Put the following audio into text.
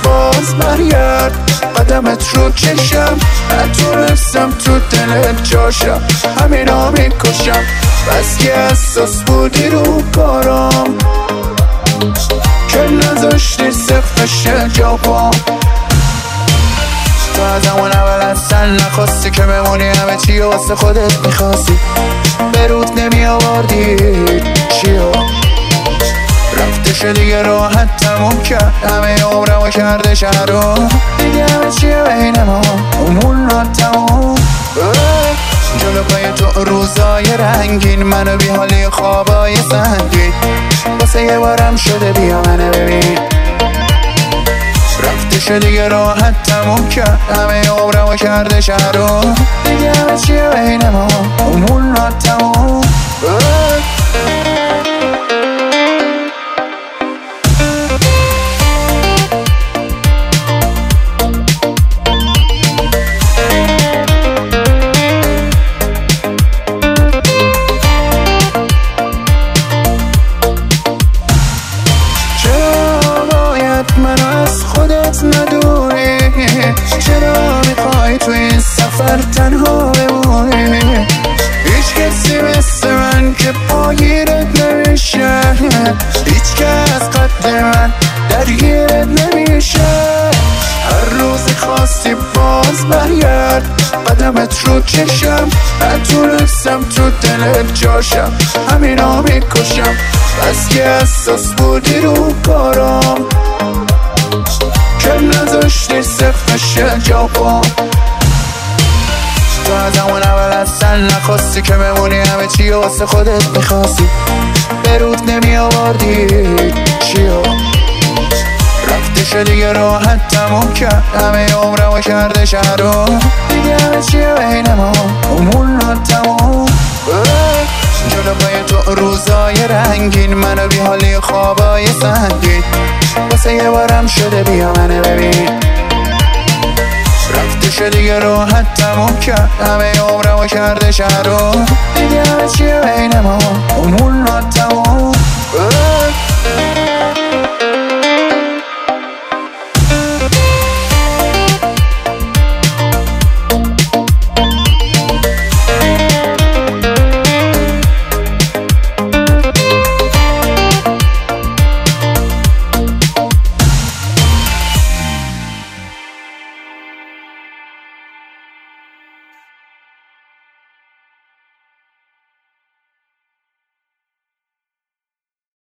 باز برگرد، قدمت رو چشم، نتونستم تو دلت جاشم، همینا میکشم، بس که اساس بودی رو کارم که نذاشتی سقفش جوابم. تو از همون اول اصلا نخواستی که بمونی، همه چی واسه خودت میخواستی، به رود نمی آوردی چیو، رفتش دیگه راحت تموم کرد، همه عمرمو کرده شهرو، دیگه همه چیه بین ما امون را تموم. جلو پای تو روزای رنگین، منو بی حالی خوابای سنگین، واسه یه بارم شده بیا منو ببین، رفتش دیگه راحت تموم کرد، همه عمرمو کرده شهرو، دیگه همه چیه بین ما امون را تموم. منو از خودت ندونی، چرا میخوای تو این سفر تنها بمونی، هیچ کسی مثل من که پاگیرت نمیشه، هیچ کس قد من درگیرت نمیشه، هر روزی خواستی باز برگرد، قدمت رو چشم، نتونستم تو دلت جاشم، همینا میکشم، بس که اساس بودی رو کارم که نذاشتی سقفش جوابم. تو از همون اول اصلا نخواستی که بمونی، همه چی واسه خودت میخواستی، به رود نمی آوردی چیو، رفتش دیگه راحت تموم کرد، همه عمرمو کرده شهرو، دیگه همه چیه بین ما امون را تموم. جلو پای تو روزای رنگین، منو بی حالی خوابای سنگین، واسه یه بارم شده بیا منو ببین، رفتش دیگه راحت تموم کرد، همه عمرمو کرده شهرو، دیگه همه